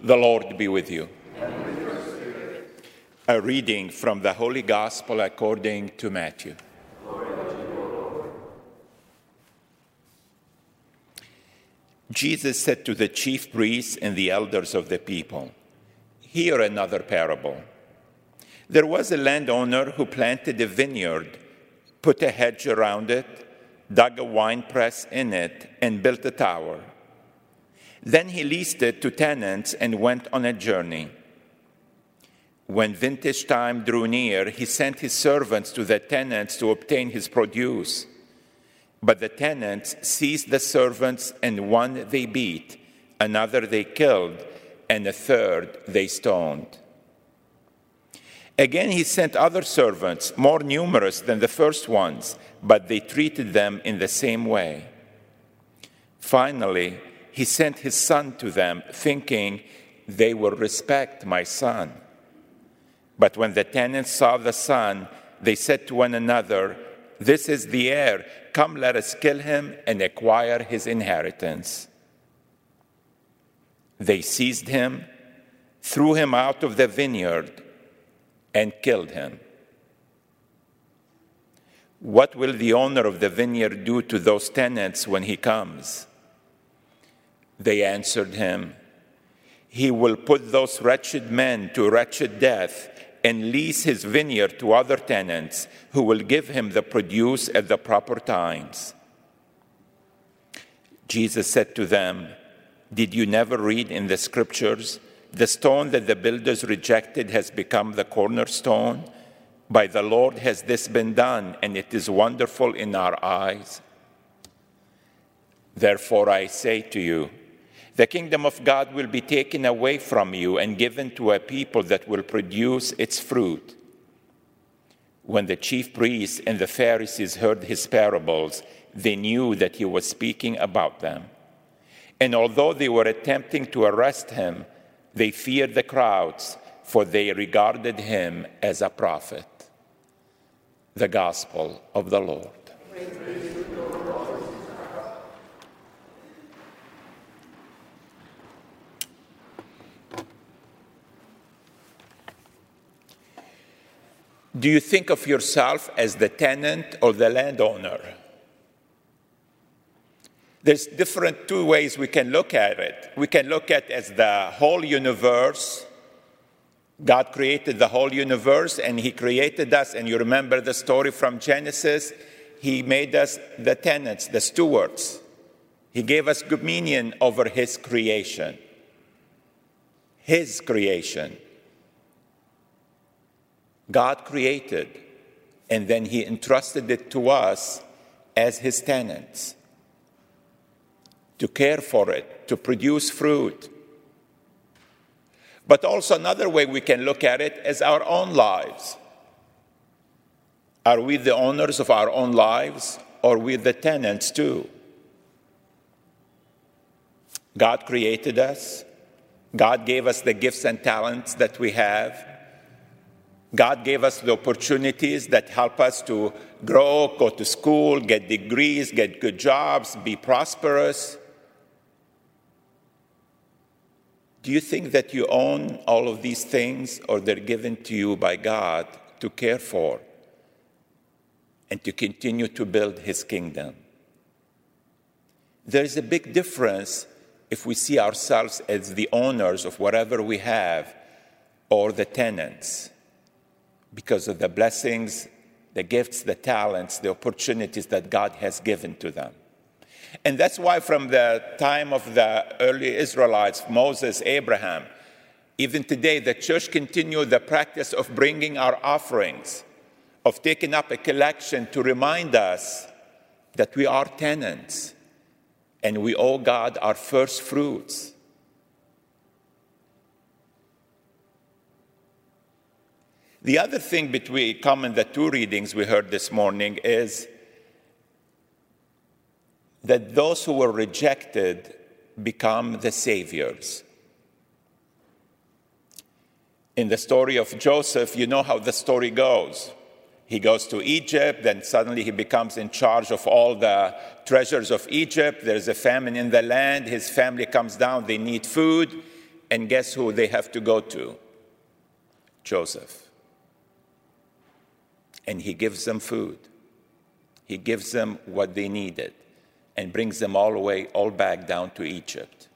The Lord be with you. A reading from the Holy Gospel according to Matthew. Jesus said to the chief priests and the elders of the people, "Hear another parable. There was a landowner who planted a vineyard, put a hedge around it, dug a winepress in it, and built a tower. Then he leased it to tenants and went on a journey. When vintage time drew near, he sent his servants to the tenants to obtain his produce. But the tenants seized the servants, and one they beat, another they killed, and a third they stoned. Again he sent other servants, more numerous than the first ones, but they treated them in the same way. Finally, he sent his son to them, thinking, 'They will respect my son.' But when the tenants saw the son, they said to one another, 'This is the heir. Come, let us kill him and acquire his inheritance.' They seized him, threw him out of the vineyard, and killed him. What will the owner of the vineyard do to those tenants when he comes?" They answered him, "He will put those wretched men to wretched death and lease his vineyard to other tenants who will give him the produce at the proper times." Jesus said to them, "Did you never read in the scriptures, 'The stone that the builders rejected has become the cornerstone'? By the Lord has this been done, and it is wonderful in our eyes. Therefore I say to you, the kingdom of God will be taken away from you and given to a people that will produce its fruit." When the chief priests and the Pharisees heard his parables, they knew that he was speaking about them. And although they were attempting to arrest him, they feared the crowds, for they regarded him as a prophet. The Gospel of the Lord. Do you think of yourself as the tenant or the landowner? There's different two ways we can look at it. We can look at it as the whole universe. God created the whole universe, and he created us. And you remember the story from Genesis? He made us the tenants, the stewards. He gave us dominion over his creation. His creation. God created, and then he entrusted it to us as his tenants, to care for it, to produce fruit. But also another way we can look at it is our own lives. Are we the owners of our own lives, or are we the tenants too? God created us. God gave us the gifts and talents that we have. God gave us the opportunities that help us to grow, go to school, get degrees, get good jobs, be prosperous. Do you think that you own all of these things, or they're given to you by God to care for and to continue to build his kingdom? There is a big difference if we see ourselves as the owners of whatever we have or the tenants, because of the blessings, the gifts, the talents, the opportunities that God has given to them. And that's why from the time of the early Israelites, Moses, Abraham, even today, the church continued the practice of bringing our offerings, of taking up a collection to remind us that we are tenants and we owe God our first fruits. The other thing between common the two readings we heard this morning is that those who were rejected become the saviors. In the story of Joseph, you know how the story goes. He goes to Egypt, then suddenly he becomes in charge of all the treasures of Egypt. There's a famine in the land. His family comes down. They need food. And guess who they have to go to? Joseph. And he gives them food. He gives them what they needed and brings them all back down to Egypt.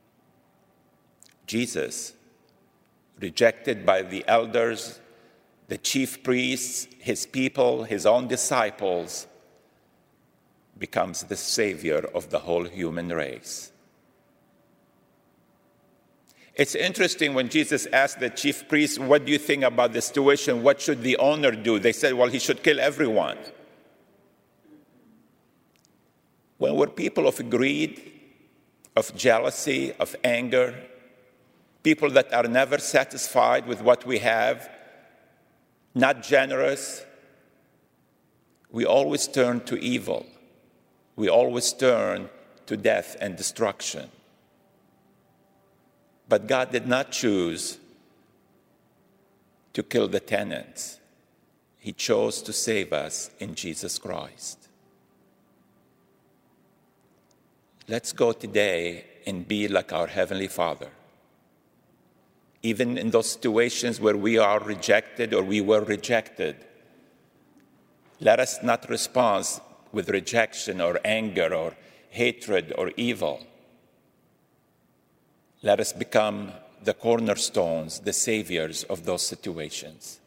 Jesus, rejected by the elders, the chief priests, his people, his own disciples, becomes the savior of the whole human race. It's interesting when Jesus asked the chief priests, what do you think about the situation? What should the owner do? They said, well, he should kill everyone. When we're people of greed, of jealousy, of anger, people that are never satisfied with what we have, not generous, we always turn to evil. We always turn to death and destruction. But God did not choose to kill the tenants. He chose to save us in Jesus Christ. Let's go today and be like our Heavenly Father. Even in those situations where we are rejected or we were rejected, let us not respond with rejection or anger or hatred or evil. Let us become the cornerstones, the saviors of those situations.